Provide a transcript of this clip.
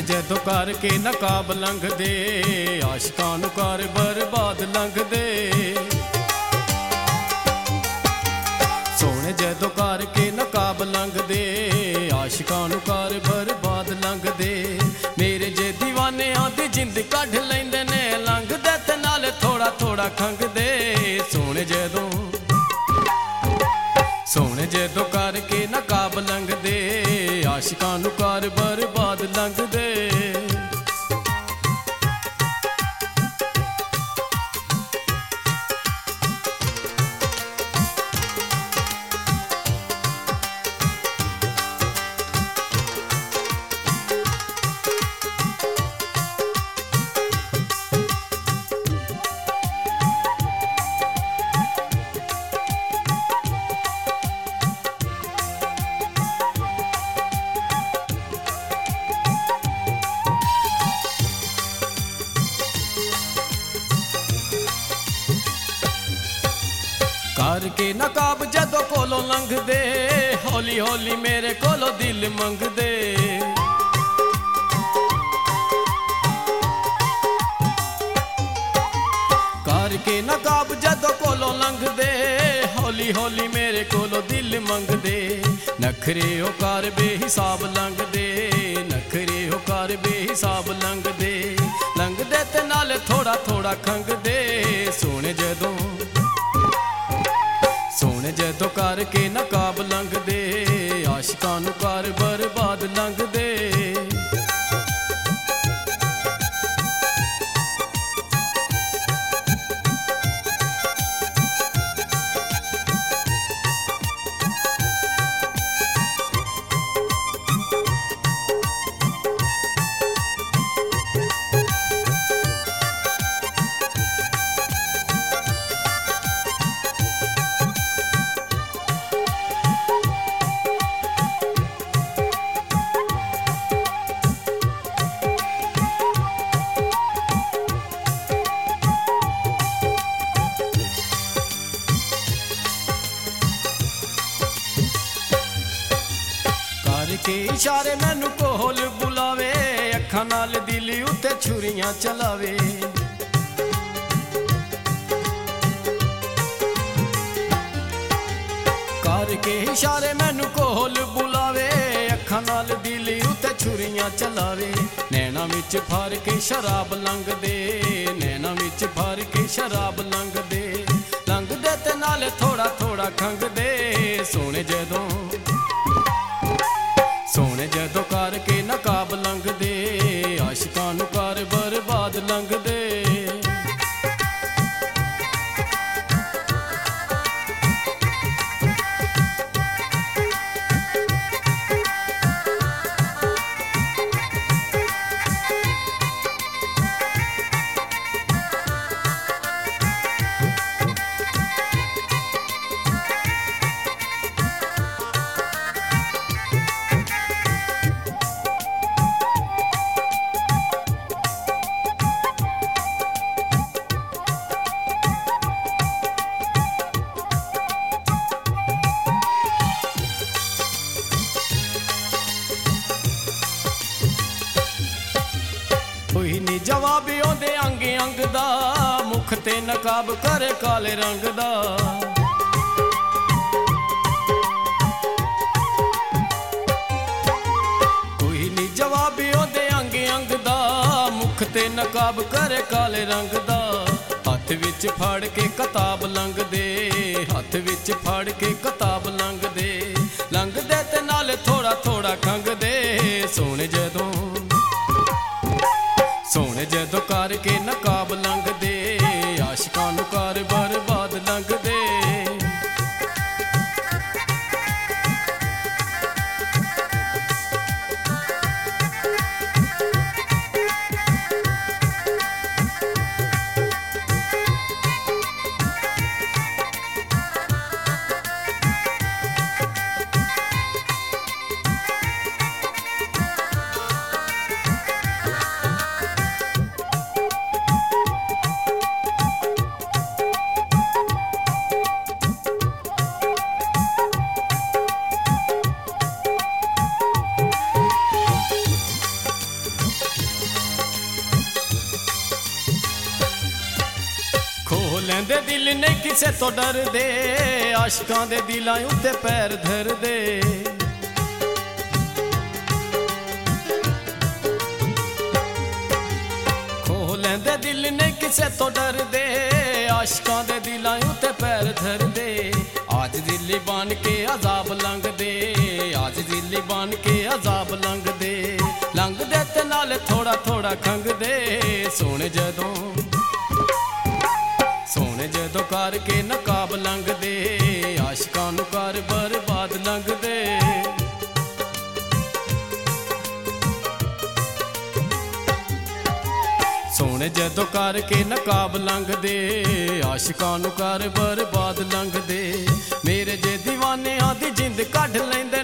जदों करके नकाब लंघदे आशिकां नूं कर बर्बाद लंघदे। सोहणे जदों करके नकाब लंघदे आशिकां नूं कर बर्बाद लंघदे। मेरे जे दीवाने आंदी जिंद कढ लैंदे ने लंघदे ते नाल थोड़ा थोड़ा खंघदे। सोहणे जदों करके नकाब लंघदे आशिकां नूं कर बर्बाद लंघदे। करके नकाब जदों कोलों लंघदे हौली हौली मेरे कोलों दिल मंगदे। करके नकाब जदों कोलों लंघदे हौली हौली मेरे कोलों दिल मंगदे। नखरे ओ कर बेहिसाब लंघदे नखरे ओ कर बेहिसाब लंघदे। लंघदे ते नाल थोड़ा थोड़ा खंघदे। सोहणे जदों करके नकाब लंघदे आशिकां नूं कर बर्बाद लंघदे। के इशारे मैनू कोल बुलावे अखां नाल दिल उत्ते छुरियां चलावे। करके इशारे मैनू कोल बुलावे अखां नाल दिल उत्ते छुरियां चलावे। नैना विच फार के शराब लंघदे नैना विच फार के शराब लंघदे। लंघदे ते नाल थोड़ा थोड़ा खंघदे। सोहणे जदों करके नकाब लंघदे आशिकां नूं कर बर्बाद लंघदे। कोई नी जवाब ओंदे अंग अंग दा मुख ते नकाब करे काले रंग दा। कोई नी जवाब ओंदे अंग अंग दा मुख ते नकाब करे काले रंग दा। हथ विच फड़ के किताब लंघदे हथ विच फड़ के किताब लंघदे। लंघदे ते नाल थोड़ा थोड़ा खंघदे। सोहणे जदों करके नकाब लंघदे आशिकां नूं कर बर्बाद लंघदे। ਕਿਸੇ ਤੋਂ ਡਰਦੇ, ਆਸ਼ਕਾਂ ਦੇ ਦਿਲਾਂ ਉੱਤੇ ਪੈਰ ਧਰਦੇ। ਖੋਹ ਲੈਂਦੇ ਦਿਲ ਨੇ ਕਿਸੇ ਤੋਂ ਡਰਦੇ, ਆਸ਼ਕਾਂ ਦੇ ਦਿਲਾਂ ਉੱਤੇ ਪੈਰ ਧਰਦੇ। आज दिल्ली बन के अजाब लंघदे, आज दिल्ली बन के अजाब लंघदे। लंघदे ते नाले थोड़ा थोड़ा खंघदे। सोने जदों करके नकाब लंघदे, आशिकां नूं कर बर्बाद लंघदे। सोने जदों करके नकाब लंघदे, आशिकां नूं कर बर्बाद लंघदे। मेरे जे दीवानियां दी जिंद कढ लैंदे,